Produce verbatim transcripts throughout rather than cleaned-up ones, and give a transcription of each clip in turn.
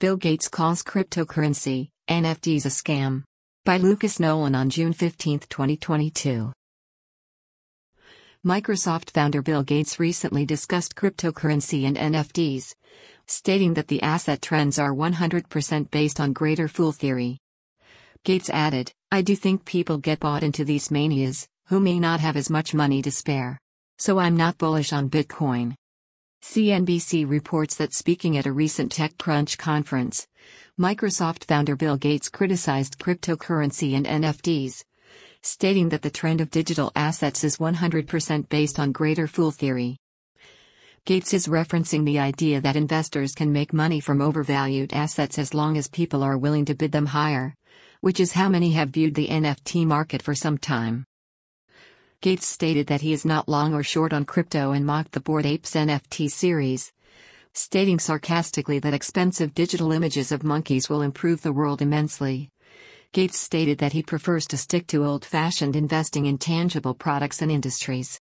Bill Gates calls cryptocurrency, N F Ts a scam. By Lucas Nolan on June fifteenth, twenty twenty-two. Microsoft founder Bill Gates recently discussed cryptocurrency and N F Ts, stating that the asset trends are one hundred percent based on greater fool theory. Gates added, "I do think people get bought into these manias, who may not have as much money to spare. So I'm not bullish on Bitcoin." C N B C reports that speaking at a recent TechCrunch conference, Microsoft founder Bill Gates criticized cryptocurrency and N F Ts, stating that the trend of digital assets is one hundred percent based on greater fool theory. Gates is referencing the idea that investors can make money from overvalued assets as long as people are willing to bid them higher, which is how many have viewed the N F T market for some time. Gates stated that he is not long or short on crypto and mocked the Bored Apes N F T series, stating sarcastically that expensive digital images of monkeys will improve the world immensely. Gates stated that he prefers to stick to old-fashioned investing in tangible products and industries.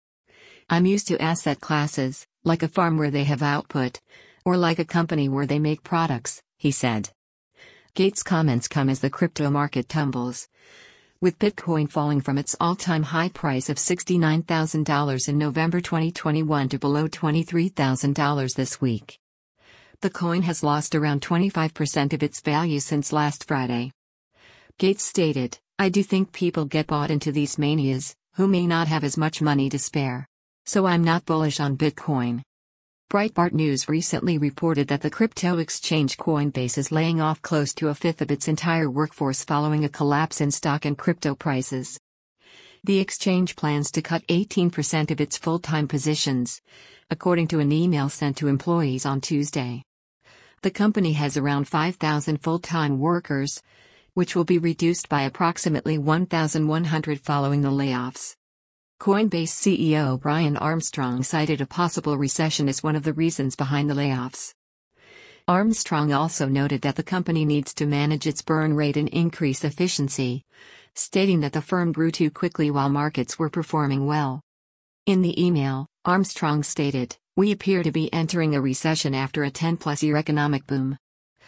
"I'm used to asset classes, like a farm where they have output, or like a company where they make products," he said. Gates' comments come as the crypto market tumbles, with Bitcoin falling from its all-time high price of sixty-nine thousand dollars in November twenty twenty-one to below twenty-three thousand dollars this week. The coin has lost around twenty-five percent of its value since last Friday. Gates stated, "I do think people get bought into these manias, who may not have as much money to spare. So I'm not bullish on Bitcoin." Breitbart News recently reported that the crypto exchange Coinbase is laying off close to a fifth of its entire workforce following a collapse in stock and crypto prices. The exchange plans to cut eighteen percent of its full-time positions, according to an email sent to employees on Tuesday. The company has around five thousand full-time workers, which will be reduced by approximately one thousand one hundred following the layoffs. Coinbase C E O Brian Armstrong cited a possible recession as one of the reasons behind the layoffs. Armstrong also noted that the company needs to manage its burn rate and increase efficiency, stating that the firm grew too quickly while markets were performing well. In the email, Armstrong stated, "We appear to be entering a recession after a ten-plus year economic boom.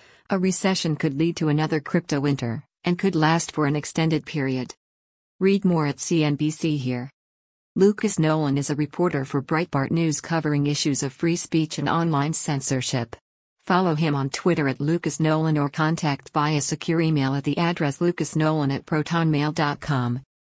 A recession could lead to another crypto winter, and could last for an extended period." Read more at C N B C here. Lucas Nolan is a reporter for Breitbart News covering issues of free speech and online censorship. Follow him on Twitter at Lucas Nolan or contact via secure email at the address lucasnolan at protonmail dot com.